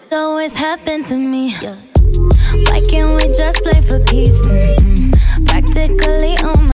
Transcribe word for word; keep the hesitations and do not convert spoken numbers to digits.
Always happened to me. Why can't we just play for keeps? Mm-mm. Practically on